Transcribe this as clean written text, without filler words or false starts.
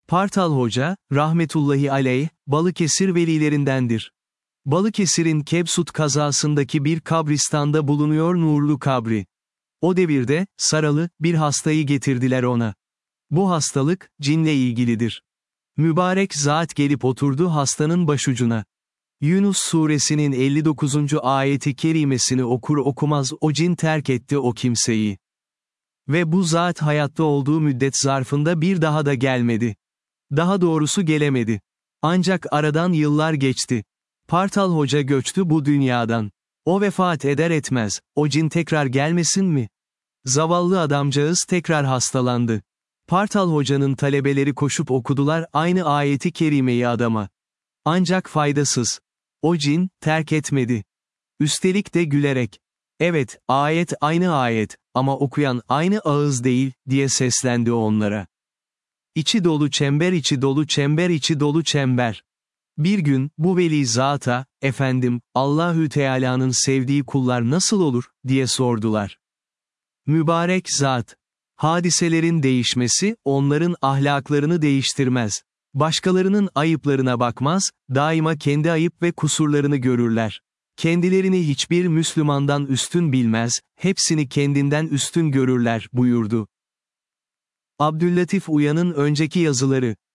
Partal Hoca, rahmetullahi aleyh, Balıkesir velilerindendir. Balıkesir'in Kebsut kazasındaki bir kabristanda bulunuyor nurlu kabri. O devirde, saralı, bir hastayı getirdiler ona. Bu hastalık, cinle ilgilidir. Mübarek zat gelip oturdu hastanın başucuna. Yunus suresinin 59. ayeti kerimesini okur okumaz o cin terk etti o kimseyi. Ve bu zat hayatta olduğu müddet zarfında bir daha da gelmedi. Daha doğrusu gelemedi. Ancak aradan yıllar geçti. Partal Hoca göçtü bu dünyadan. O vefat eder etmez, o cin tekrar gelmesin mi? Zavallı adamcağız tekrar hastalandı. Partal Hoca'nın talebeleri koşup okudular aynı ayeti kerimeyi adama. Ancak faydasız. O cin, terk etmedi. Üstelik de gülerek. Evet, ayet aynı ayet, ama okuyan aynı ağız değil, diye seslendi onlara. İçi dolu çember içi dolu çember içi dolu çember. Bir gün, bu veli zata, efendim, Allahü Teala'nın sevdiği kullar nasıl olur, diye sordular. Mübarek zat. Hadiselerin değişmesi, onların ahlaklarını değiştirmez. Başkalarının ayıplarına bakmaz, daima kendi ayıp ve kusurlarını görürler. Kendilerini hiçbir Müslümandan üstün bilmez, hepsini kendinden üstün görürler, buyurdu. Abdüllatif Uyan'ın önceki yazıları.